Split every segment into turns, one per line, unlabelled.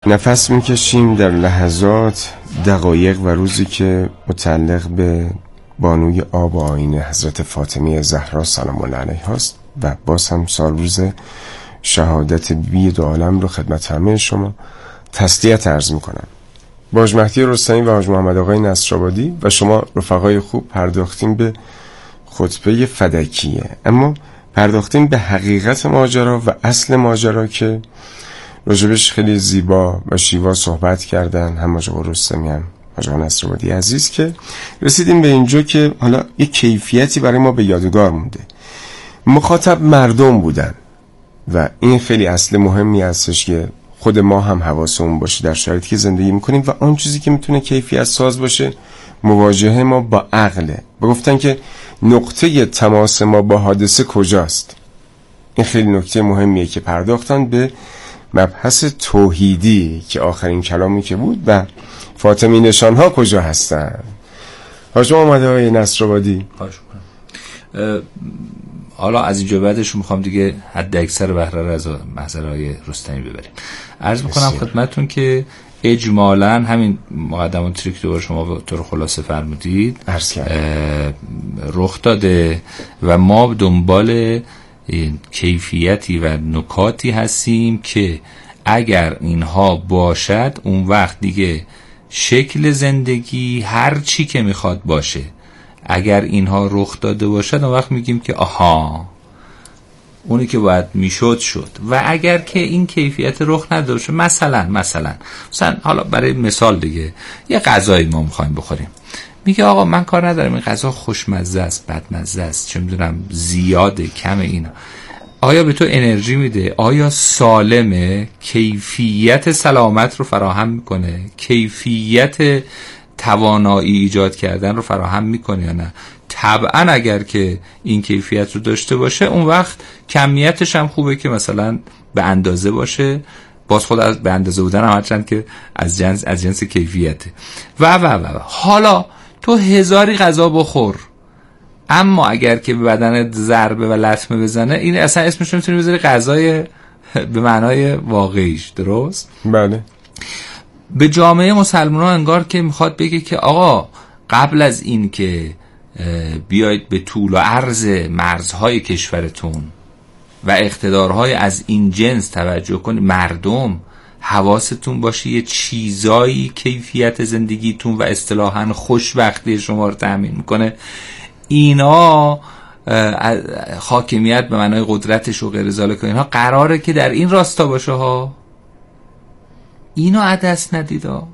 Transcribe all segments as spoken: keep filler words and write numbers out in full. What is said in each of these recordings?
نفس میکشیم در لحظات، دقایق و روزی که متعلق به بانوی آب و آیین حضرت فاطمه زهرا سلام الله علیها است و باز هم سال روز شهادت بی دو عالم رو خدمت همه شما تسلیت عرض میکنم. با حاج مهدی رستمی و حاج محمد آقای نصرآبادی و شما رفقای خوب پرداختیم به خطبه فدکیه، اما پرداختیم به حقیقت ماجرا و اصل ماجرا که راجبش خیلی زیبا و شیوا صحبت کردن، هم حاج آقا رستمی هم حاج آقا نصرآبادی عزیز، که رسیدیم به اینجا که حالا یک کیفیتی برای ما به یادگار مونده. مخاطب مردم بودن و این خیلی اصل مهمی هستش که خود ما هم حواسمون باشه در شرایطی که زندگی میکنیم و آن چیزی که میتونه کیفیت ساز باشه مواجهه ما با عقله. گفتن که نقطه تماس ما با حادثه کجاست؟ این خیلی نکته مهمیه که پرداختن به مبحث توحیدی که آخرین کلامی که بود و فاطمی نشان ها کجا هستن. حاج محمد آقای نصرآبادی،
حالا از اینجا بعدش میخوام دیگه حد اکثر بهره رو از محضر آقای رستمی ببریم. عرض میکنم خدمتتون که اجمالاً همین مقدماتی که دوباره شما به طور خلاصه فرمودید رخ داده و ما دنبال کیفیتی و نکاتی هستیم که اگر اینها باشد اون وقت دیگه شکل زندگی هر چی که میخواد باشه، اگر اینها رخ داده باشد اون وقت میگیم که آها اونی که باید میشد شد. و اگر که این کیفیت رخ نداده باشه، مثلا مثلا مثلا حالا برای مثال دیگه یه غذایی ما میخوایم بخوریم، میگه آقا من کار ندارم این غذا خوشمزه است، بدمزه است، چه میدونم زیاده کم، اینا آیا به تو انرژی میده؟ آیا سالمه؟ کیفیت سلامت رو فراهم میکنه؟ کیفیت توانایی ایجاد کردن رو فراهم میکنه یا نه؟ طبعا اگر که این کیفیت رو داشته باشه اون وقت کمیتش هم خوبه که مثلا به اندازه باشه، باز خود از به اندازه بودن هم هرچند که از جنس از جنس کیفیته و و و حالا تو هزاری غذا بخور، اما اگر که به بدنت ضربه و لطمه بزنه، این اصلا اسمش رو میتونی بذاری غذای به معنای واقعیش. درست؟
بله.
به جامعه مسلمان ها انگار که میخواد بگه که آقا قبل از این که بیاید به طول و عرض مرزهای کشورتون و اقتدارهای از این جنس توجه کنید، مردم حواستون باشه یه چیزایی کیفیت زندگیتون و اصطلاحاً خوشبختی شما رو تأمین میکنه، اینا حاکمیت به معنای قدرتش و غیر ذالک، اینها قراره که در این راستا باشه ها. اینو عدس ندیدا،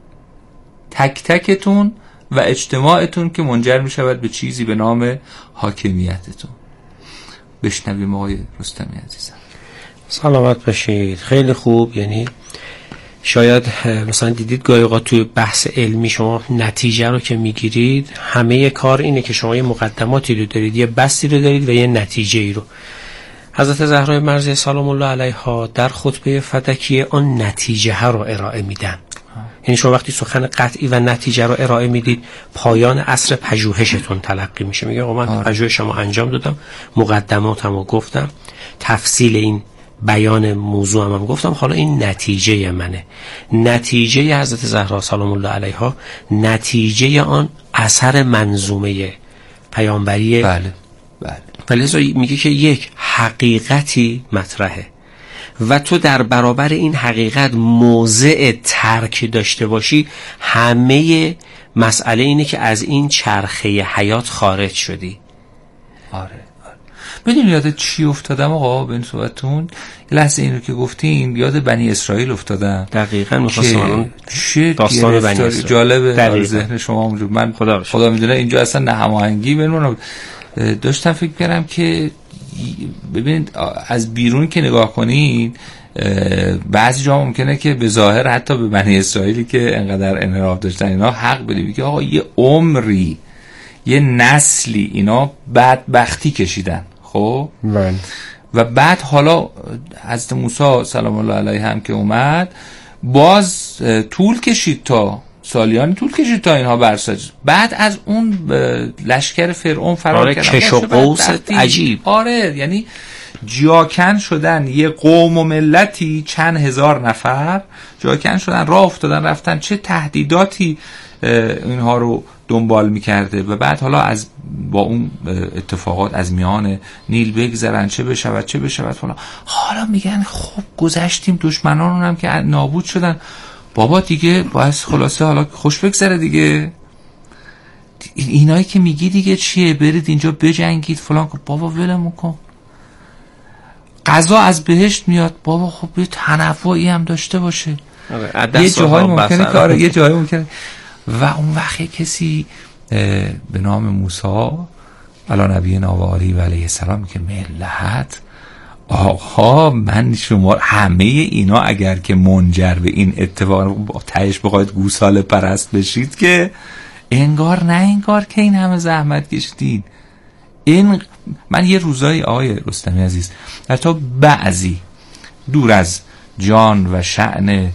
تک تکتون و اجتماعتون که منجر می شود به چیزی به نام حاکمیتتون. بشنویم آقای رستمی عزیزم.
سلامت باشید. خیلی خوب. یعنی شاید مثلا دیدید گاهی اوقات توی بحث علمی شما نتیجه رو که میگیرید، همه کار اینه که شما یه مقدماتی رو دارید، یه بستی رو دارید و یه نتیجه ای رو. حضرت زهرای مرضیه سلام الله علیها در خطبه فدکیه آن نتیجه ها رو ارائه میدن. یعنی شما وقتی سخن قطعی و نتیجه رو ارائه میدید، پایان عصر پژوهشتون تلقی میشه. میگه آقا من پژوهشمو انجام دادم، مقدماتمو گفتم، تفصیل این بیان موضوع هم, هم گفتم، حالا این نتیجه منه. نتیجه حضرت زهرا سلام الله علیها، نتیجه آن اثر منظومه پیامبری.
بله بله.
ولی میگه که یک حقیقتی مطرحه و تو در برابر این حقیقت موضع ترک داشته باشی، همه مسئله اینه که از این چرخه حیات خارج شدی.
آره. بدون یاد چی افتادم آقا به این صحبتون؟ لحظه این رو که گفتین یاد بنی اسرائیل افتادم.
دقیقاً می‌خواستم
داستان بنی اسرائیل جالبه در ذهن شما اونجور. من خدا, خدا میدونه اینجا اصلا نه هماهنگی بینمون. داشتم فکر کردم که ببینید از بیرون که نگاه کنید بعضی جا ممکنه که به ظاهر حتی به بنی اسرائیلی که انقدر انحراف داشتن اینا حق بدی که آقا یه عمری یه نسلی اینا بدبختی کشیدن. خب
من.
و بعد حالا حضرت موسی سلام الله علیه هم که اومد، باز طول کشید تا سالیانی طول کشید تا اینها برساج. بعد از اون لشکر فرعون فرار
آره
کردن.
کش و قوس عجیب.
آره یعنی جاکن شدن یه قوم و ملتی، چند هزار نفر جاکن شدن، راه افتادن رفتن، چه تهدیداتی اینها رو دنبال میکرده و بعد حالا از با اون اتفاقات از میان نیل بگذرن، چه بشود چه بشود فلان. حالا میگن خب گذشتیم، دشمنان هم که نابود شدن، بابا دیگه باید خلاصه حالا خوش بگذره دیگه. اینایی که میگی دیگه چیه، برید اینجا بجنگید فلان کن، بابا ولمون کن. قضا از بهشت میاد، بابا خب یه تنوعی هم داشته باشه. یه جاهای ممکنه که آره یه جاهای ممکنه. و اون وقت کسی به نام موسی علی نبینا و آله علیه السلام که ملت آقا من شما همه اینا اگر که منجر به این اتفاق تهش بخواید گوساله پرست بشید که انگار نه انگار که این همه زحمت کشیدین. این من یه روزایی آقای رستمی عزیز در تا بعضی دور از جان و شأن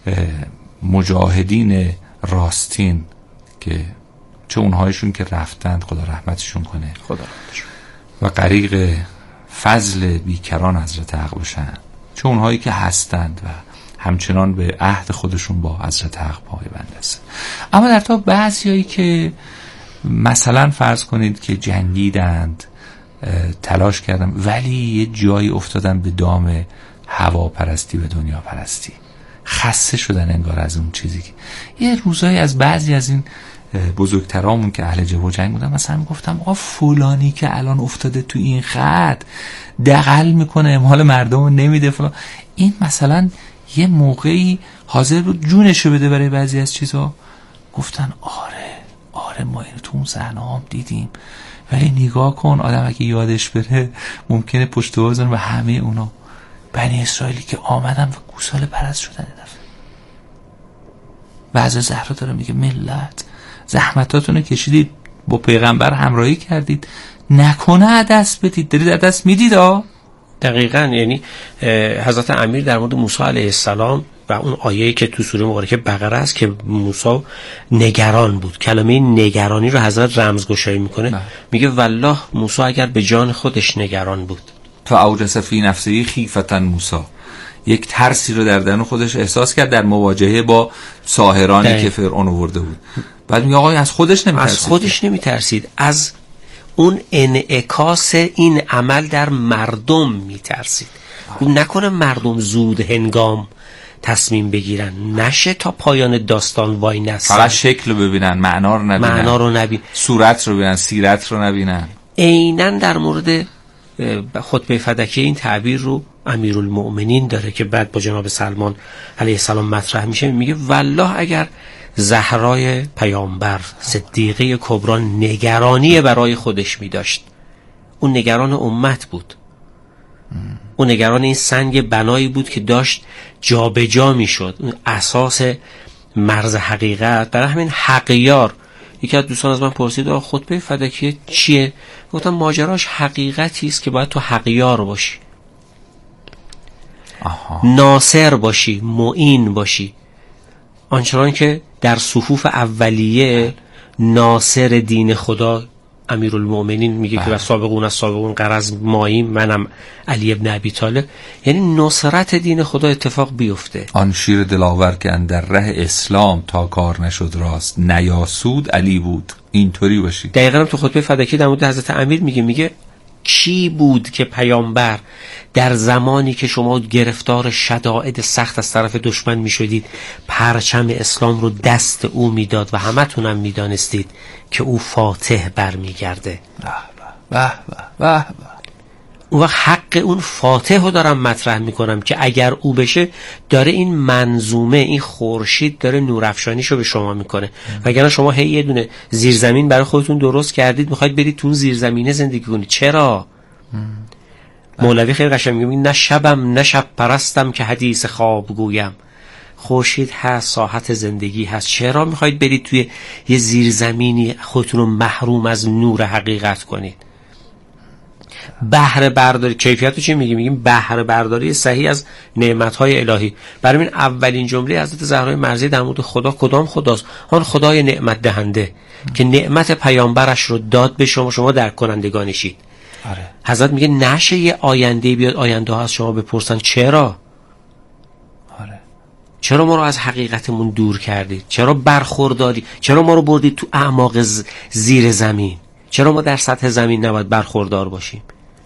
مجاهدین راستین که چه اونهایشون که رفتند خدا رحمتشون کنه
خدا
و غریق فضل بیکران حضرت حق باشن، چه اونهایی که هستند و همچنان به عهد خودشون با حضرت حق پایبند هستند. اما در تا بعضیایی که مثلا فرض کنید که جنگیدند، تلاش کردن ولی یه جایی افتادن به دام هوا پرستی و دنیا پرستی، خسته شدن انگار از اون چیزی که یه روزایی از بعضی از این بزرگترامون که اهل جبر و جنگ بودن مثلا میگفتم آقا فلانی که الان افتاده تو این خط دغل میکنه، امهال مردم رو نمیده فلان، این مثلا یه موقعی حاضر بود جونشو بده برای بعضی از چیزا. گفتن آره آره ما اینو تو اون صحنه هم دیدیم، ولی نگاه کن آدم اگه یادش بره ممکنه پشت بازن و همه اونا بنی اسرائیلی که آمدن و گوساله پرست شدن دفعه. و از زهرا داره میگه ملت زحمتاتونو کشیدید، با پیغمبر همراهی کردید، نکنه دست بدید، دارید دست میدید. ها
دقیقاً. یعنی حضرت امیر در مورد موسی علیه السلام و اون آیه‌ای که تو سوره مبارکه بقره است که موسی نگران بود، کلمه نگرانی رو حضرت رمزگشایی میکنه نه. میگه والله موسی اگر به جان خودش نگران بود
تا اوجس فی نفسه خیفتن موسی، یک ترسی رو در درون خودش احساس کرد در مواجهه با ساحرانی ده. که فرعون آورده بود. بعد میگه آقا از خودش نمیترسید،
از خودش نمیترسید، از اون انعکاس این عمل در مردم میترسید. اون نکنه مردم زود هنگام تصمیم بگیرن، نشه تا پایان داستان وای نسن،
فقط شکل رو ببینن، معنا رو نبینن،
معنا رو نبینن،
صورت رو ببینن، سیرت رو نبینن.
عیناً در مورد خطبه فدکی این تعبیر رو امیرالمؤمنین داره که بعد با جناب سلمان علیه السلام مطرح میشه. میگه والله اگر زهرای پیامبر صدیقه کبرا نگرانی برای خودش میداشت، اون نگران امت بود، اون نگران این سنگ بنایی بود که داشت جا به جا میشد، اون اساس مرز حقیقت. برای همین حقیار یکی از دوستان از من پرسید آقا خطبه فدکی چیه؟ گفتم ماجراش حقیقتی است که باید تو حقیار باشی، آها. ناصر باشی، معین باشی، آنچنان که در صفوف اولیه ناصر دین خدا امیرالمؤمنین میگه بله. که و سابقون از سابقون غرض ماییم، منم علی ابن ابی طالب، یعنی نصرت دین خدا اتفاق بیفته.
آن شیر دلاور که اندر ره اسلام تا کار نشد راست، نیاسود علی بود. اینطوری باشی.
دقیقاً تو خطبه فدکی در مورد حضرت امیر میگه میگه کی بود که پیامبر در زمانی که شما گرفتار شدائد سخت از طرف دشمن میشدید پرچم اسلام رو دست او میداد و همتونم میدانستید که او فاتح برمیگرده.
به به به به.
اون وقت حق اون فاتح رو دارم مطرح میکنم که اگر او بشه داره این منظومه، این خورشید داره نورافشانیشو به شما میکنه. وگرنه شما هی یه دونه زیرزمین برای خودتون درست کردید میخواید برید تو اون زیرزمینه زندگی کنید. چرا؟ مولوی خیلی قشنگ میگه نه شبم نه شب پرستم که حدیث خواب گویم. خورشید هست، ساحت زندگی هست، چرا میخواید برید توی یه زیرزمینی خودتون رو محروم از نور حقیقت کنید؟ بهره برداری کیفیتو چی میگیم؟ میگیم بهره برداری صحیح از نعمتهای الهی. برای این اولین جمله حضرت زهرای مرضی در مورد خدا کدام خداست؟ آن خدای نعمت دهنده که نعمت پیامبرش رو داد به شما، شما در کنندگانشید. آره. حضرت میگه نشه یه آینده بیاد آینده ها از شما بپرسن چرا؟
آره.
چرا ما رو از حقیقتمون دور کردید؟ چرا برخورداری؟ چرا ما رو بردید تو اعماق زیر زمین؟ چرا ما در سطح زمین نباید برخوردار باشیم؟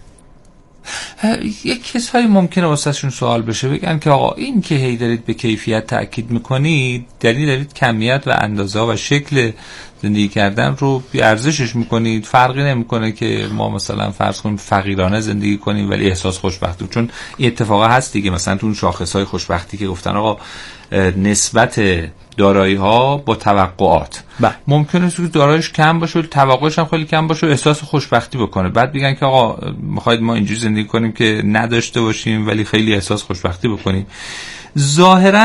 یک کسایی ممکنه واسهشون سوال بشه، بگن که آقا این که هی دارید به کیفیت تأکید میکنید، دلیل دارید کمیت و اندازه و شکل زندگی کردن رو بی ارزشش میکنید، فرقی نمیکنه که ما مثلا فرض کنیم فقیرانه زندگی کنیم ولی احساس خوشبختی، چون این اتفاقا هست دیگه. مثلا تو اون شاخصهای خوشبختی که گفتن آقا نسبت دارایی ها با توقعات، ممکنه که داراییش کم باشه و توقعش هم خیلی کم باشه و احساس خوشبختی بکنه، بعد بگن که آقا میخواید ما اینجوری زندگی کنیم که نداشته باشیم ولی خیلی احساس خوشبختی بکنیم. ظاهراً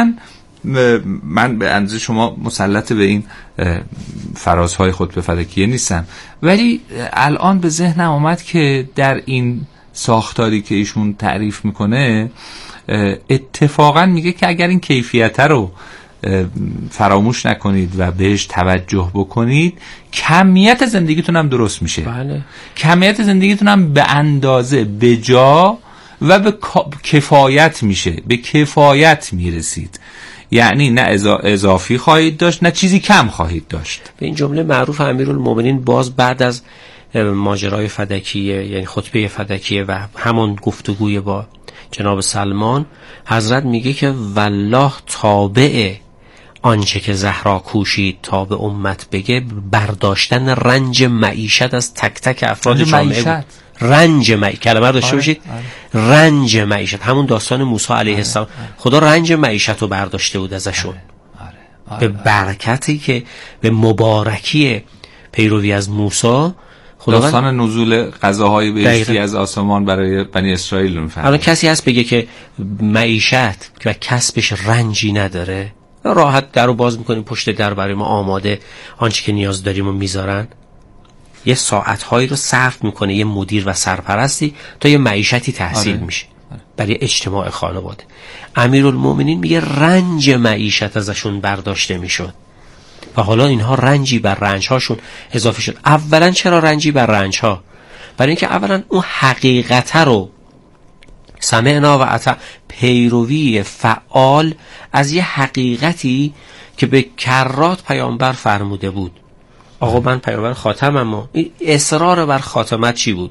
من به اندازه شما مسلط به این فرازهای خطبه فلکیه نیستم، ولی الان به ذهنم آمد که در این ساختاری که ایشون تعریف میکنه اتفاقا میگه که اگر این کیفیت رو فراموش نکنید و بهش توجه بکنید، کمیت زندگیتون هم درست میشه.
بله.
کمیت زندگیتون هم به اندازه، به جا و به کفایت میشه، به کفایت میرسید. یعنی نه اضافی خواهید داشت نه چیزی کم خواهید داشت.
به این جمله معروف امیرالمومنین باز بعد از ماجرای فدکیه، یعنی خطبه فدکیه و همون گفتگوی با جناب سلمان، حضرت میگه که والله تابع آنچه که زهرا کوشید تا به امت بگه برداشتن رنج معیشت از تک تک افراد جامعه بود. رنج معیشت، کلمه رو داشته باشید. آره. رنج معیشت، همون داستان موسی علیه السلام. آره. آره. خدا رنج معیشت رو برداشته بود ازشون. آره. آره. آره. به برکتی که به مبارکی پیروی از موسی،
داستان نزول غذاهای بهشتی از آسمان برای بنی اسرائیل میفهمه.
الان کسی هست بگه که معیشت و کسبش رنجی نداره؟ راحت در رو باز میکنیم، پشت در برای ما آماده آنچه که نیاز داریم و میذارن. یه ساعتهایی رو صرف میکنه یه مدیر و سرپرستی تا یه معیشتی تحصیل آره. میشه برای اجتماع خانواده. امیرالمومنین میگه رنج معیشت ازشون برداشته میشد و حالا اینها رنجی بر رنجهاشون اضافه شد. اولا چرا رنجی بر رنجها؟ برای اینکه اولا اون حقیقت رو سمعنا و اطع، پیروی فعال از یه حقیقتی که به کرات پیامبر فرموده بود. آقا من پیامبر خاتمم، و این اصرار بر خاتمت چی بود؟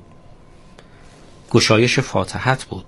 گشایش فاتحت بود.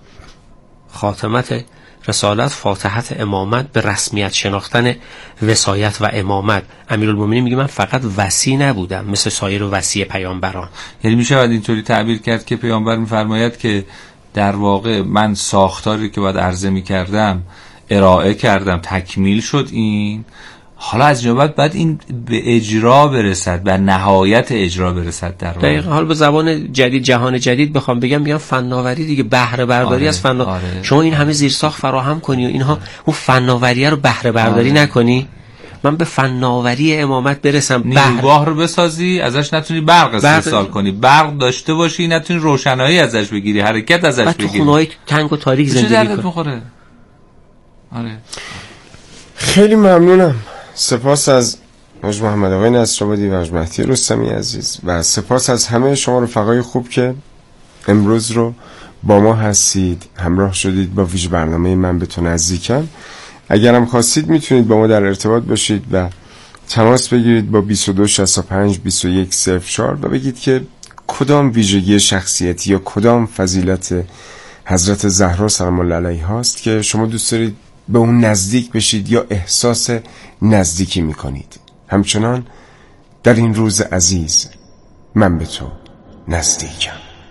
خاتمت رسالت، فاتحت امامت، به رسمیت شناختن وصایت و امامت. امیرالمومنین میگه من فقط وصی نبودم مثل سایر وصی پیامبران.
یعنی میشه باید اینطوری تعبیر کرد که پیامبر میفرماید که در واقع من ساختاری که باید عرضه میکردم ارائه کردم، تکمیل شد این، حالا از جواب بعد این به اجرا برسد، به نهایت اجرا برسد در واقع.
دقیقاً. حالا به زبان جدید، جهان جدید بخوام بگم، میگم فناوری دیگه، بهره برداری آره، از فنا آره. شما این همه زیرساخت فراهم کنی و اینها، اون فناوری رو بهره برداری آره. نکنی، من به فناوری امامت برسم،
نیروگاه رو بسازی ازش نتونی برق استحصال کنی، برق داشته باشی نتونی روشنایی ازش بگیری، حرکت ازش بگیری، تو
خونه‌های تنگ و تاریک زندگی کنی.
آره.
خیلی ممنونم. سپاس از حاج محمد آقای نصرآبادی و حاج مهدی رستمی عزیز و سپاس از همه شما رفقای خوب که امروز رو با ما هستید، همراه شدید با ویژه برنامه من به تو نزدیکم. اگرم خواستید میتونید با ما در ارتباط باشید و تماس بگیرید با بیست و دو شصت و پنج بیست و یک صفر چهار و بگید که کدام ویژگی شخصیتی یا کدام فضیلت حضرت زهرا سلام الله علیها هست که شما دوست دارید به اون نزدیک بشید یا احساس نزدیکی میکنید. همچنان در این روز عزیز من به تو نزدیکم.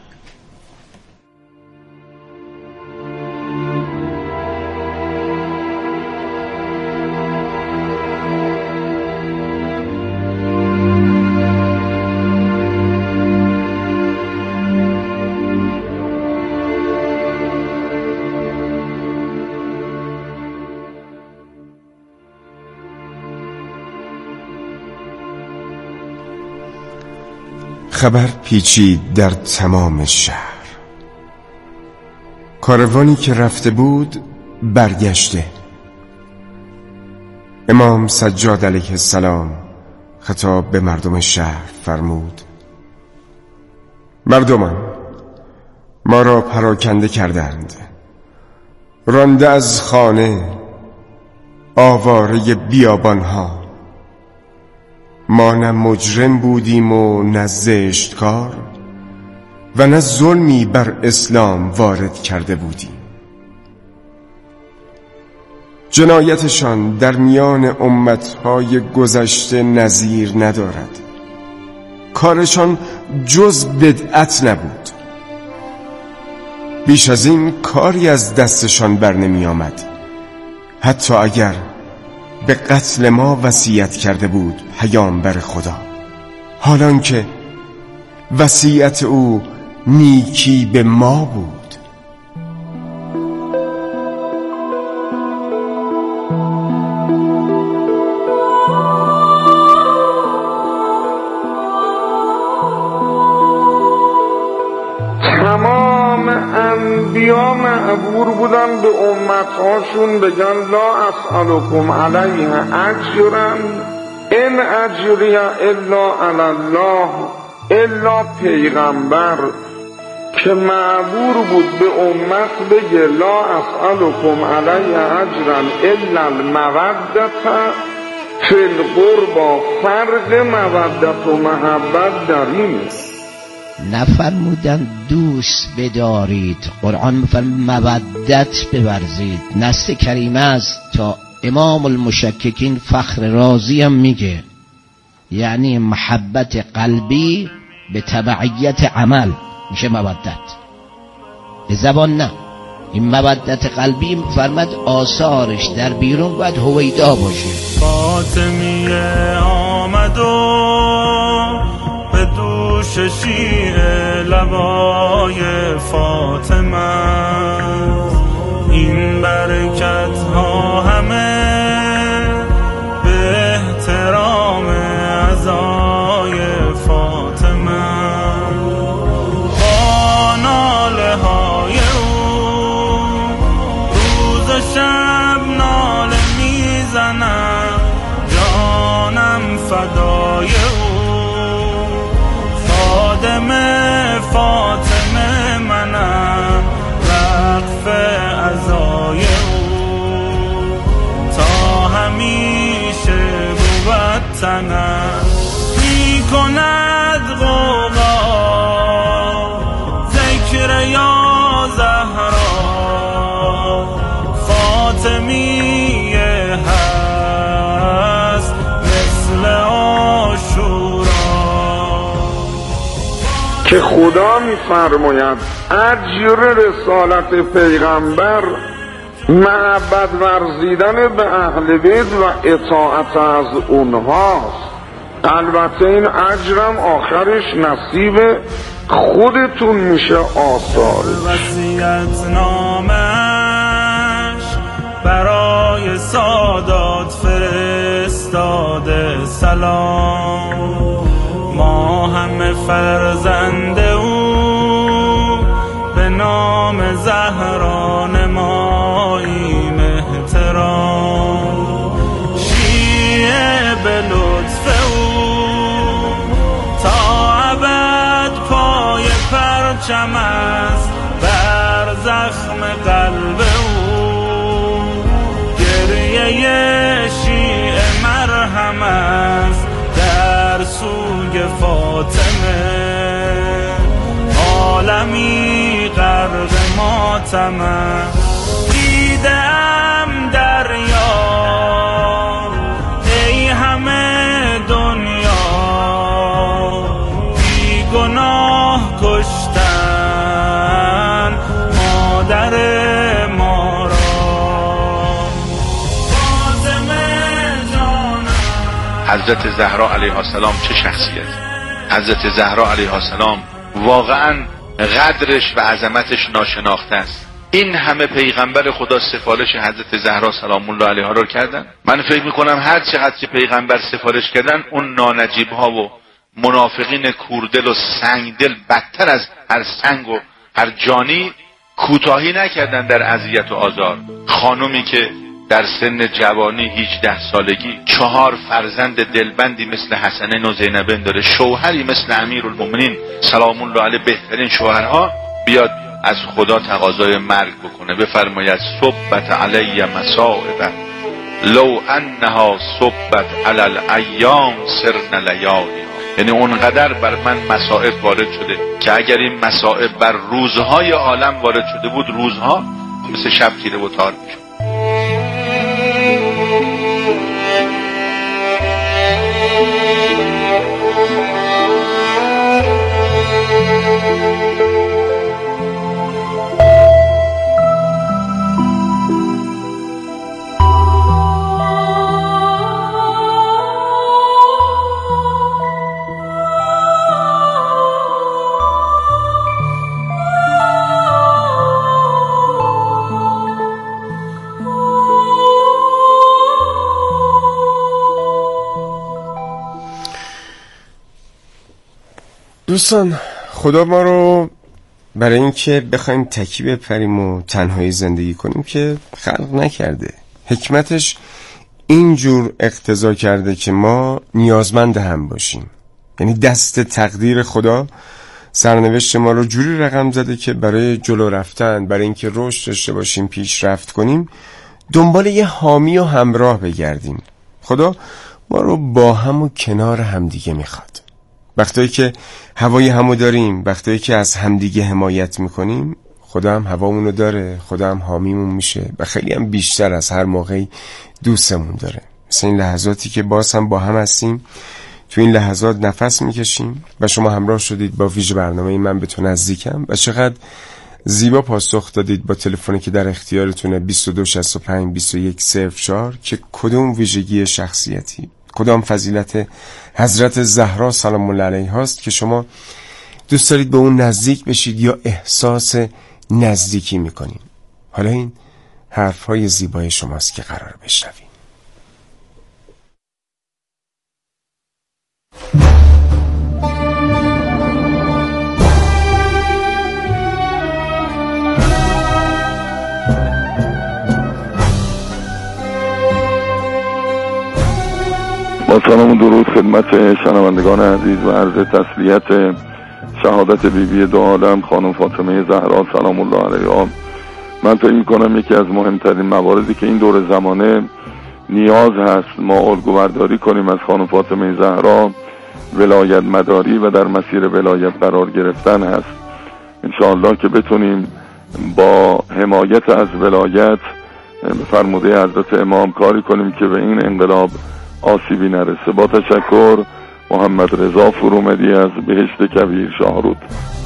خبر پیچید در تمام شهر. کاروانی که رفته بود برگشته. امام سجاد علیه السلام خطاب به مردم شهر فرمود: مردمان، ما را پراکنده کردند، رانده از خانه آواره بیابانها. ما نه مجرم بودیم و نه زشتکار و نه ظلمی بر اسلام وارد کرده بودیم. جنایتشان در میان امتهای گذشته نظیر ندارد. کارشان جز بدعت نبود. بیش از این کاری از دستشان بر نمی آمد، حتی اگر به قتل ما وصیت کرده بود پیامبر خدا، حالان که وصیت او نیکی به ما بود.
تمام انبیا معبور بودن به امتهاشون بگن لا اسألکم علیه اجرا ان اجری الا علی الله، الا پیغمبر که معبور بود به امت بگه لا اسألکم علیه اجرا الا المودة فی القربى. فرق مودت و محبت در اینه.
نفرمودن دوست بدارید، قرآن میفرماید مودت بورزید. نص کریمه است. تا امام المشککین فخر رازی هم میگه یعنی محبت قلبی به تبعیت عمل میشه مودت، به زبان نه. این مودت قلبی میفرماید آثارش در بیرون باید هویدا باشه.
فاطمیه آمد و به دوش شیعه لبای فاطمه، این برکت ها همه به احترام عزای فاطمه. با ناله های او روز و شب ناله میزنم، جانم فدای او. خادم فاطمه منم، وقف عزای او. تا همیشه بود تنم می کند غوغا، ذکر یا زهرا فاطمیه هست مثل عاشورا.
که خدا می‌فرماید اجر رسالت پیغمبر محبت ورزیدن به اهل بیت و اطاعت از اونهاست. البته این اجرم آخرش نصیب خودتون میشه. آثار
وصیت نامش برای سادات فرستاده سلام. ما همه فرزند او به نام زهرا نماییم احترام. شیعه به لطف او تا ابد پای پرچم است بر زخم قلب او. گریه شیعه مرهم است در سوگ فاطمه، عالمی غرق ماتم است. دیدم دریا ای همه دنیا، بی گناه کشتن مادر ما را.
حضرت زهرا علیها السلام چه شخصیت؟ حضرت زهرا علیها السلام واقعا قدرش و عظمتش ناشناخته است. این همه پیغمبر خدا سفارش حضرت زهرا سلام الله علیها رو کردن. من فکر میکنم هر چقدر که پیغمبر سفارش کردن، اون نانجیب ها و منافقین کوردل و سنگدل بدتر از هر سنگ و هر جانی کوتاهی نکردن در اذیت و آزار. خانومی که در سن جوانی هجده سالگی چهار فرزند دلبندی مثل حسنین و زینبین داره، شوهری مثل امیرالمومنین سلام الله علیه بهترین شوهرها، بیاد از خدا تقاضای مرگ بکنه، بفرماید صبت علی مصائب لو انها صبت علی الایام سرن لیالی. یعنی اونقدر بر من مصائب وارد شده که اگر این مصائب بر روزهای عالم وارد شده بود، روزها مثل شب تیره و تار میشد.
دوستان، خدا ما رو برای اینکه بخوایم تکی بپریم و تنهایی زندگی کنیم که خلق نکرده. حکمتش اینجور اقتضا کرده که ما نیازمند هم باشیم. یعنی دست تقدیر خدا سرنوشت ما رو جوری رقم زده که برای جلو رفتن، برای اینکه رشد داشته باشیم، پیشرفت کنیم، دنبال یه حامی و همراه بگردیم. خدا ما رو با هم و کنار همدیگه میخواد. وقتایی که هوای همو داریم، وقتایی که از همدیگه حمایت میکنیم، خدا هم هوامونو داره، خدا هم حامیمون میشه و خیلی هم بیشتر از هر موقعی دوستمون داره. مثل این لحظاتی که باز هم با هم هستیم، تو این لحظات نفس میکشیم و شما همراه شدید با ویژه برنامه من به تو نزدیکم و چقدر زیبا پاسخ دادید با تلفنی که در اختیارتونه بیست و دو شصت و پنج بیست و یک صفر چهار که کدوم ویژگی شخصیتی، کدام فضیلت حضرت زهرا سلام الله علیها هست که شما دوست دارید به اون نزدیک بشید یا احساس نزدیکی میکنید. حالا این حرفهای زیبای شماست که قرار بشنویم.
با سلام و درود خدمت شنوندگان عزیز و عرض تسلیت شهادت بیبی دو عالم خانم فاطمه زهرا سلام الله علیها. من فکر میکنم یکی از مهمترین مواردی که این دور زمانه نیاز هست ما الگوبرداری کنیم از خانم فاطمه زهرا ولایت مداری و در مسیر ولایت قرار گرفتن هست. انشاءالله که بتونیم با حمایت از ولایت فرموده حضرت امام کاری کنیم که به این انقلاب آسیبی نرسه. با تشکر، محمد رضا فرومدی از بهشت کویر شاهرود.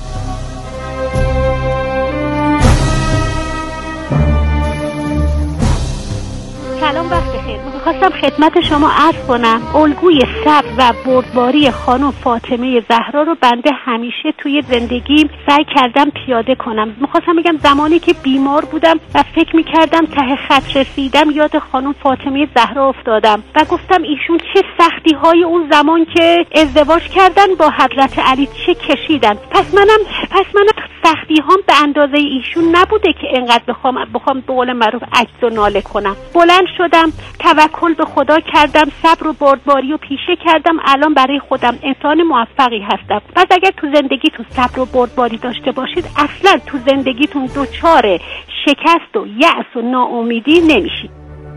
سلام، وقت بخیر. میخواستم خدمت شما عرض کنم الگوی صبر و بردباری خانم فاطمه زهرا رو بنده همیشه توی زندگیم سعی کردم پیاده کنم. میخواستم بگم زمانی که بیمار بودم و فکر میکردم ته خط رسیدم، یاد خانم فاطمه زهرا افتادم و گفتم ایشون چه سختی های اون زمان که ازدواج کردن با حضرت علی چه کشیدن. پس منم پس منم سختی هام به اندازه ایشون نبوده که اینقدر بخوام بخوام به قول معروف عجز و ناله کنم. بلند شدم، توکل به خدا کردم، صبر و بردباری و پیشه کردم. الان برای خودم انسان موفقی هستم. پس اگر تو زندگیتون صبر و بردباری داشته باشید، اصلا تو زندگیتون دچار شکست و یأس و ناامیدی نمیشید.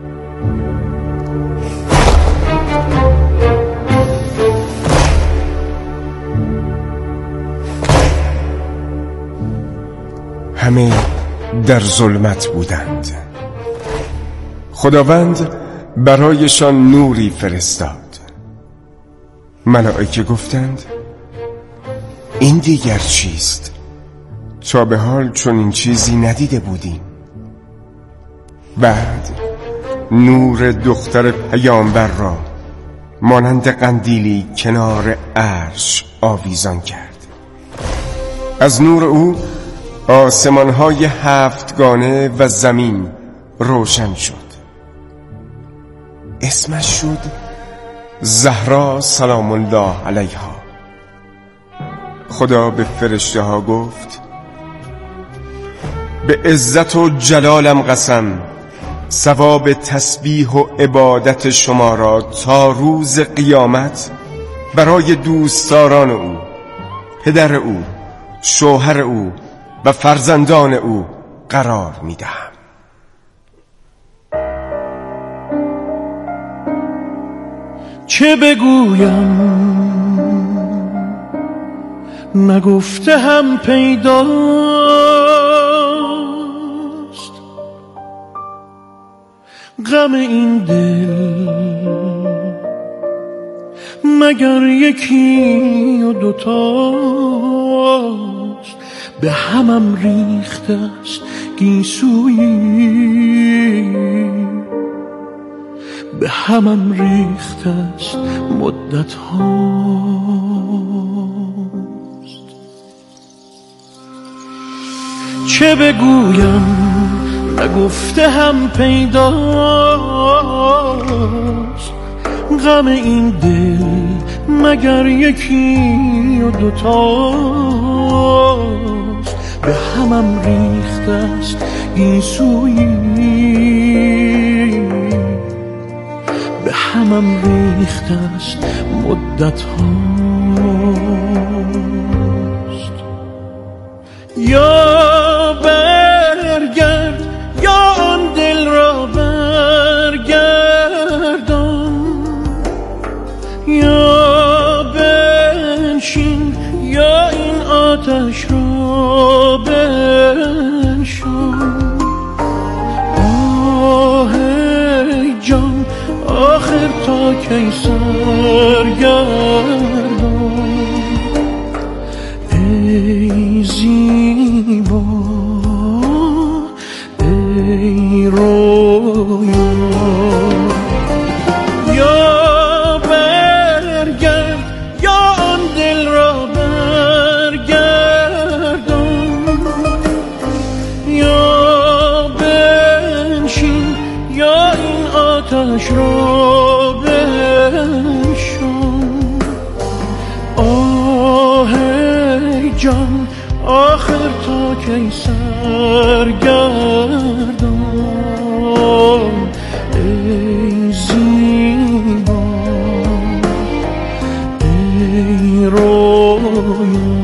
همه در ظلمت بودند، خداوند برایشان نوری فرستاد. ملائکه گفتند این دیگر چیست؟ تا به حال چون این چیزی ندیده بودیم. بعد نور دختر پیامبر را مانند قندیلی کنار عرش آویزان کرد. از نور او آسمان‌های هفتگانه و زمین روشن شد. اسمش شد زهرا سلام الله علیها. خدا به فرشته ها گفت به عزت و جلالم قسم، ثواب تسبیح و عبادت شما را تا روز قیامت برای دوستداران او، پدر او، شوهر او، و فرزندان او قرار میدهم.
چه بگویم نگفته هم پیداست، غم این دل مگر یکی و دوتاست، به همم ریخته است گیسویی، به همم ریخته است مدت هاست. چه بگویم نگفته هم پیداست، غم این دل مگر یکی و دوتاست، به همم ریخته است گیسویی، به همم ریخته است مدت هاست. یا برگرد یا آن دل را برگردان، یا بنشین یا این آتش را بنشان. آه ای جان آخر تا کی سرگردان، ای زیبا ای رویا. یا برگرد یا آن دل را برگردان، یا بنشین یا این آتش را بنشان. آه ای جان آخر تا کی سرگردان، ای زیبا ای رویا.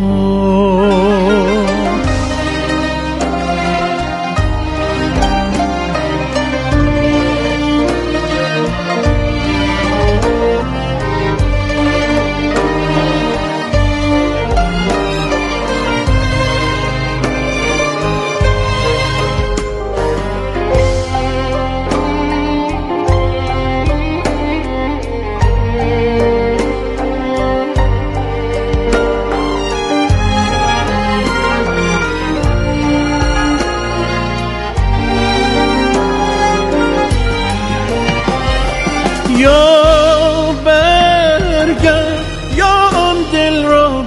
یا برگرد یا آن دل را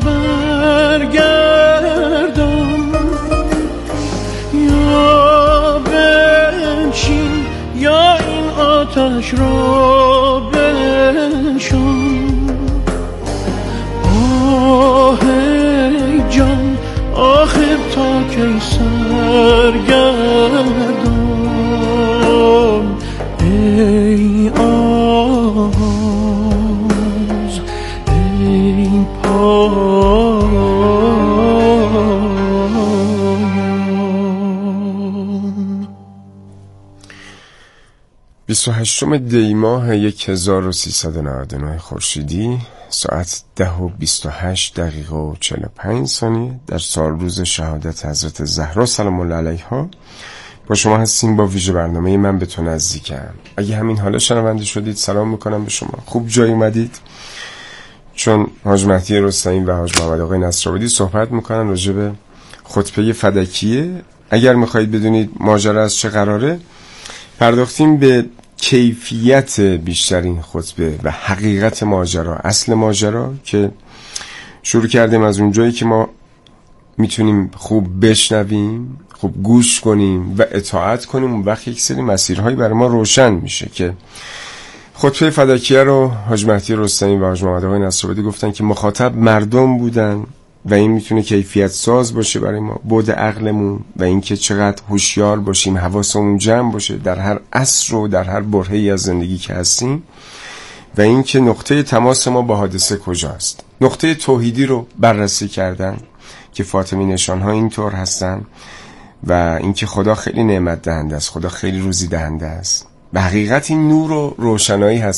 برگردان، یا بنشین یا این آتش را بنشان. آه ای جان آخر تا کی سرگردان، ای آواز ای پایان.
بیست و هشتم دی ماه هزار و سیصد و نود و نه خورشیدی، ساعت ده و بیست و هشت دقیقه و چهل و پنج ثانیه در سال روز شهادت حضرت زهرا سلام الله علیها با شما هستیم با ویژه برنامه من به تو نزدیکم. اگه همین حالا شنونده شدید سلام میکنم به شما، خوب جای اومدید، چون حاج مهدی رستمی و حاج محمد آقای نصرآبادی صحبت میکنن راجع به خطبه فدکیه. اگر میخواهید بدونید ماجرا از چه قراره، پرداختیم به کیفیت بیشترین خطبه و حقیقت ماجرا، اصل ماجرا، که شروع کردیم از اونجایی که ما میتونیم خوب بشنویم، خوب گوش کنیم و اطاعت کنیم، اون وقت یک سری مسیرهایی برای ما روشن میشه. که خطبه فدکیه رو حاج مهدی رستمی و حاج محمد آقای نصرآبادی گفتن که مخاطب مردم بودن و این میتونه کیفیت ساز باشه برای ما، بعد عقلمون و اینکه چقدر هوشیار باشیم، حواسمون جمع باشه در هر عصر و در هر برهه‌ای از زندگی که هستیم، و اینکه نقطه تماس ما با حادثه کجاست. نقطه توحیدی رو بررسی کردن که فاطمی نشان ها اینطور هستن و اینکه خدا خیلی نعمت دهنده است، خدا خیلی روزی دهنده است. به حقیقت این نور و روشنایی هست